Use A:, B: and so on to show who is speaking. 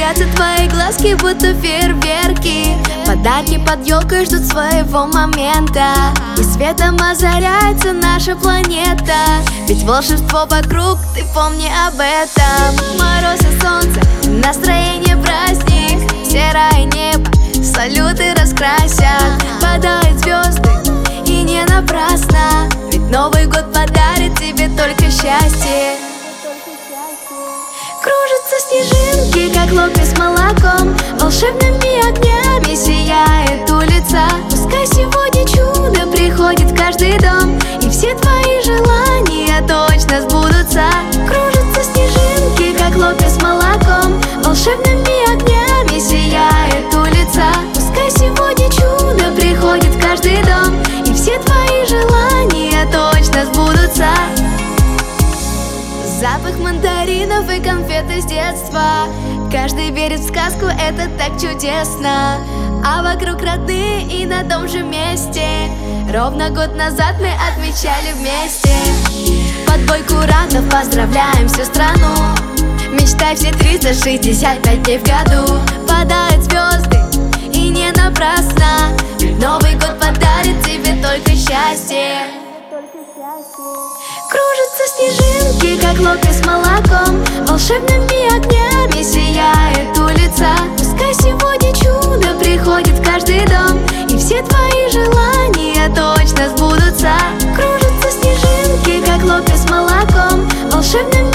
A: Искрятся твои глазки, будто фейерверки. Подарки под елкой ждут своего момента, и светом озаряется наша планета. Ведь волшебство вокруг, ты помни об этом. Мороз и солнце, настроение праздник. Серое небо, салюты раскрасят. Падают звезды, и не напрасно. Ведь Новый год подарит тебе только счастье. Кружатся снежинки, как хлопья с молоком. Волшебными огнями сияет улица. Пускай сегодня чудо приходит в каждый дом, и все твои желания точно сбудутся. Кружатся снежинки, как хлопья с молоком. Волшебными огнями сияет улица. Пускай сегодня чудо приходит в каждый дом, и все твои желания точно сбудутся. Запах мандаринов и конфеты с детства. Каждый верит в сказку, это так чудесно. А вокруг родные и на том же месте. Ровно год назад мы отмечали вместе. Под бой курантов поздравляем всю страну. Мечтай все 365 дней в году. Падают звезды, и не напрасно. Ведь Новый год подарит тебе только счастье. Кружатся снежинки, как хлопья с молоком. Волшебными огнями сияет улица. Пускай сегодня чудо приходит в каждый дом, и все твои желания точно сбудутся. Кружатся снежинки, как хлопья с молоком. Волшебными